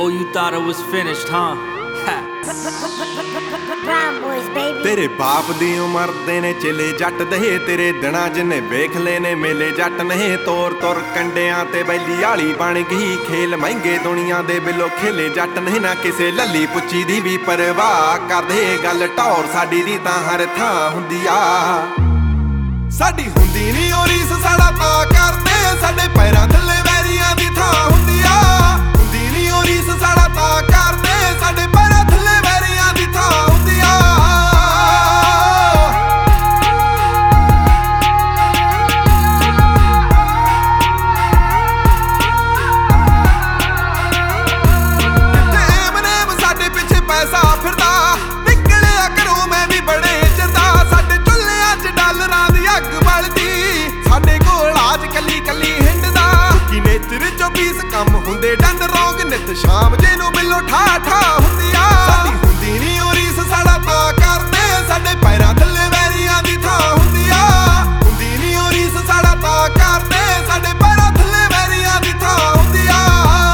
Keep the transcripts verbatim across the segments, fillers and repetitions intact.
Oh, you thought it was finished, huh? Brown boys, baby. ਤੇਰੇ ਬਾਪ ਦੀ ਉਮਰ ਦੇ ਨੇ ਚਿਲੇ ਜੱਟ ਦੇ, ਤੇਰੇ ਦਿਨਾਂ ਜਿੰਨੇ ਵੇਖ ਲੈ ਨੇ ਮੇਲੇ ਜੱਟ ਨੇ। ਤੋਰ ਤੋਰ ਕੰਡਿਆਂ ਤੇ ਬੈਲੀ ਵਾਲੀ ਬਣ ਗਈ, ਖੇਲ ਮਹਿੰਗੇ ਦੁਨੀਆ ਦੇ ਬਿੱਲੋ ਖੇਲੇ ਜੱਟ ਨੇ। ਨਾ ਕਿਸੇ ਲੱਲੀ ਪੁੱਚੀ ਦੀ ਵੀ ਪਰਵਾਹ ਕਰਦੇ, ਗੱਲ ਟੌਰ ਸਾਡੀ ਦੀ ਤਾਂ ਹਰ ਥਾਂ ਹੁੰਦੀ ਆ। ਸਾਡੀ ਹੁੰਦੀ ਨੀ ਉਹ ਰੀਸ ਸਾਡਾ ਤਾਂ ਕਰਦੇ, ਸਾਡੇ ਪੈਰਾਂ ਥੱਲੇ ਵੈਰੀਆਂ ਦੀ ਥਾਂ ਹੁੰਦੀ ਆ। ਹੁੰਦੀ ਨੀ ਉਹ ਰੀਸ ਸਾਡਾ ਤਾਂ ਕਰਦੇ, ਸਾਡੇ ਪੈਰਾਂ ਥੱਲੇ ਵੈਰੀਆਂ ਦੀ ਥਾਂ ਹੁੰਦੀ ਆ। ਸਾਡੇ ਪਿੱਛੇ ਪੈਸਾ ਫਿਰਦਾ, ਨਿਕਲਿਆ ਘਰੋਂ ਮੈਂ ਵੀ ਬੜੇ ਚਿਰਦਾ। ਸਾਡੇ ਚੁੱਲ੍ਹਿਆਂ 'ਚ ਡਾਲਰਾਂ ਦੀ ਅੱਗ ਬਲਦੀ, ਸਾਡੇ ਕੋਲ ਆਜ ਕੱਲੀ ਕੱਲੀ ਹਿੰਡਦਾ। ਕਿ ਨੇਚਰ ਚੋਂ ਪੀਸ ਕੰਮ ਹੁੰਦੇ ਡੰਡ ਰੌਂਗ, ਨਿਤ ਸ਼ਾਮ ਜੇ ਨੂੰ ਮਿਲੋ ਠਾ ਠਾ ਹੁੰਦੀ ਆ। ਸਾਡੀ ਹੁੰਦੀ ਨੀ ਉਹ ਰੀਸ ਸਾਡਾ ਤਾਂ ਕਰਦੇ, ਸਾਡੇ ਪੈਰਾਂ ਥੱਲੇ ਵੈਰੀਆਂ ਦੀ ਥਾਂ ਹੁੰਦੀ ਆ। ਹੁੰਦੀ ਨੀ ਉਹ ਰੀਸ ਸਾਡਾ ਤਾਂ ਕਰਦੇ, ਸਾਡੇ ਪੈਰਾਂ ਥੱਲੇ ਵੈਰੀਆਂ ਦੀ ਥਾਂ ਹੁੰਦੀ ਆ।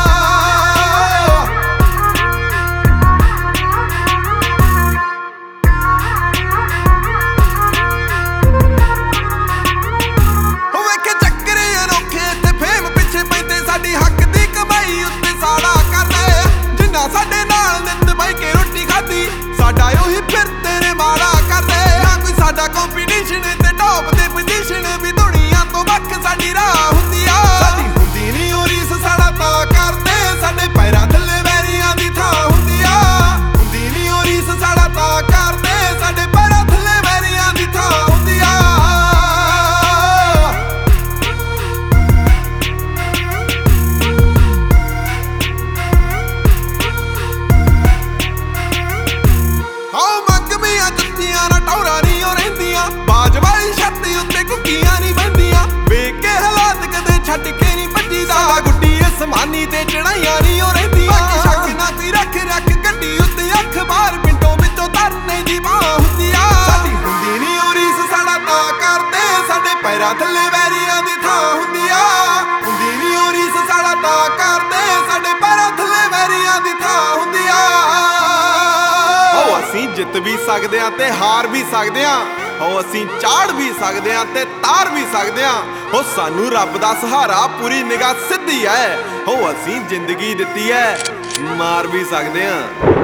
ਸਾਡੀ ਹੱਕ ਦੀ ਕਮਾਈ ਉੱਤੇ ਸਾੜਾ ਕਰਦੇ, ਜਿੰਨਾ ਸਾਡੇ ਨਾਲ ਨਿੱਤ ਬਹਿ ਕੇ ਰੋਟੀ ਖਾਦੀ, ਸਾਡਾ ਉਹੀ ਫਿਰ ਤੇਰੇ ਮਾੜਾ ਕਰਦੇ। ਨਾ ਕੋਈ ਸਾਡਾ ਕੰਪੀਟੀਸ਼ਨ ਤੇ ਟੌਪ ਤੇ ਪੋਜੀਸ਼ਨ, ਵੀ ਦੁਨੀਆ ਤੋਂ ਵੱਖ ਸਾਡੀ ਰਾਹ ਹੁੰਦੀ ਆ। ਸਾਡੀ ਹੁੰਦੀ ਨੀ ਉਹ ਰੀਸ ਸਾਡਾ ਤਾਂ ਕਰਦੇ, ਸਾਡੇ ਪੈਰਾਂ ਥੱਲੇ ਵੈਰੀਆਂ ਦੀ ਥਾਂ ਹੁੰਦੀ ਆ। ਹੁੰਦੀ ਨੀ ਉਹ ਰੀਸ ਸਾਡਾ ਤਾਂ ਕਰਦੇ, ਸਾਡੇ ਪੈਰਾਂ ਥੱਲੇ ਵੈਰੀਆਂ ਦੀ ਥਾਂ ਹੁੰਦੀ ਆ। ਜੁੱਤੀਆਂ ਨਾ ਟੌਰਾਂ ਨੀ ਉਹ ਰਹਿੰਦੀਆਂ, ਬਾਜ ਵਾਲੀ ਛੱਤ ਉੱਤੇ ਕੁੱਕੀਆਂ ਨੀ ਬਹਿੰਦੀਆਂ। ਵੇਖ ਕੇ ਹਾਲਾਤ ਕਦੇ ਛੱਡ ਕੇ ਨੀ ਭੱਜੀਦਾ, ਸਾਡਾ ਗੁੱਡੀ ਅਸਮਾਨੀ ਤੇ ਚੜਾਈਆਂ ਨੀ ਉਹ ਰਹਿੰਦੀਆਂ। ਬਾਕੀ ਸ਼ੱਕ ਨਾ ਕੋਈ ਰੱਖ ਰੱਖ ਗੱਡੀ ਉੱਤੇ ਅੱਖ ਬਾਹਰ, ਪਿੰਡੋਂ ਵਿੱਚੋਂ ਤਰਨੇ ਦੀ ਬਾਹ ਹੁੰਦੀ ਆ। ਸਾਡੀ ਹੁੰਦੀ ਨੀ ਉਹ ਰੀਸ ਸਾਡਾ ਤਾਂ ਕਰਦੇ, ਸਾਡੇ ਪੈਰਾਂ ਥੱਲੇ ਵੈਰੀਆਂ ਦੀ ਥਾਂ ਹੁੰਦੀ ਆ। ਹੁੰਦੀ ਨੀ ਉਹ ਰੀਸ ਸਾਡਾ ਤਾਂ ਕਰਦੇ, ਸਾਡੇ ਪੈਰਾਂ ਥੱਲੇ ਵੈਰੀਆਂ ਦੀ ਥਾਂ ਹੁੰਦੀ ਆ। ਅਸੀਂ ਜਿੱਤ ਵੀ ਸਕਦੇ ਆ ਤੇ ਹਾਰ ਵੀ ਸਕਦੇ ਆ, ਹੋ ਅਸੀਂ ਚਾੜ ਵੀ ਸਕਦੇ ਆ ਤੇ ਤਾਰ ਵੀ ਸਕਦੇ ਆ। ਹੋ ਸਾਨੂੰ ਰੱਬ ਦਾ ਸਹਾਰਾ, ਪੂਰੀ ਨਿਗਾਹ ਸਿੱਧੀ ਐ। ਹੋ ਅਸੀਂ ਜ਼ਿੰਦਗੀ ਦਿੱਤੀ ਐ, ਮਾਰ ਵੀ ਸਕਦੇ ਆ।